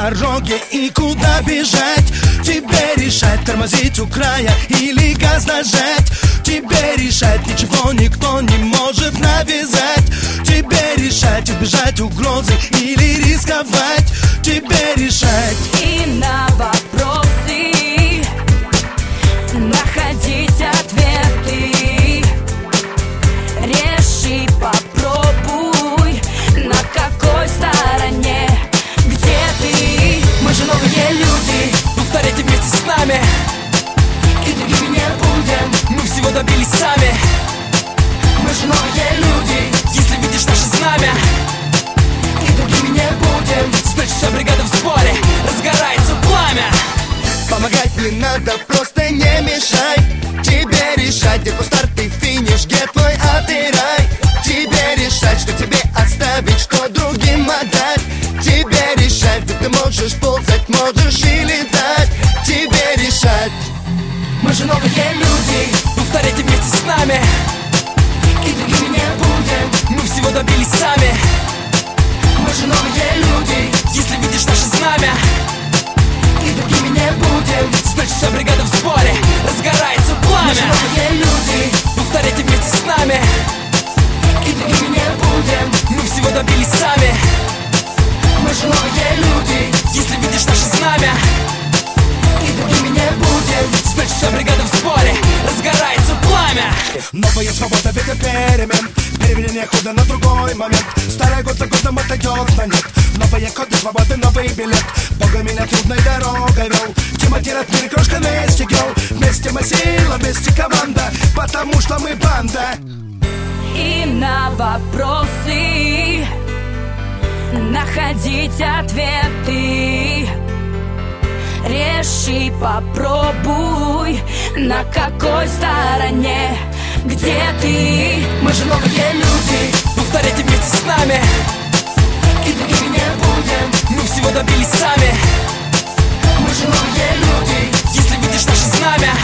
дороге и куда бежать. Тебе решать, тормозить у края или газ нажать. Тебе решать, ничего никто не может навязать. Тебе решать, избежать угрозы или рисковать. Тебе решать. И на вопросы находить ответы. Реши, попробуй, на какой стороне, где ты. Мы же новые люди, повторяйте вместе с нами. И другими не будем, Мы всего добились сами. мы же новые люди. Если видишь наше знамя, И другими не будем, значит вся бригада в сборе, разгорается пламя. Помогать не надо, просто не мешай. Тебе решать, где твой старт и финиш, где твой ад и рай. Тебе решать, что тебе оставить, что другим отдать. Тебе решать, где ты можешь ползать, можешь и летать. Тебе решать. мы же новые люди. Повторяйте вместе с нами. И другими не будем, Мы всего добились сами. мы же новые люди. Если видишь наше знамя, И другими не будем, значит вся бригада в сборе, разгорается мы же пламя. новые люди. Повторяйте вместе с нами. И другими не будем, Мы всего добились сами. мы же новые люди. Если видишь наше знамя, И другими не будем, значит вся бригада в сборе, разгорается пламя. Новая свобода, ветер перемен. Переведение хода на другой момент. Старый год за годом отойдет на нет. Новые коды свободы, новый билет. Бога меня трудной дорогой вел. Тимати от мира крошка вместе гел. Вместе мы сила, вместе команда. Потому что мы банда. и на вопросы находить ответы. Реши, попробуй, на какой стороне, где ты. Мы же новые люди, Повторяйте вместе с нами. и другими не будем, Мы всего добились сами. мы же новые люди. Если видишь наше знамя,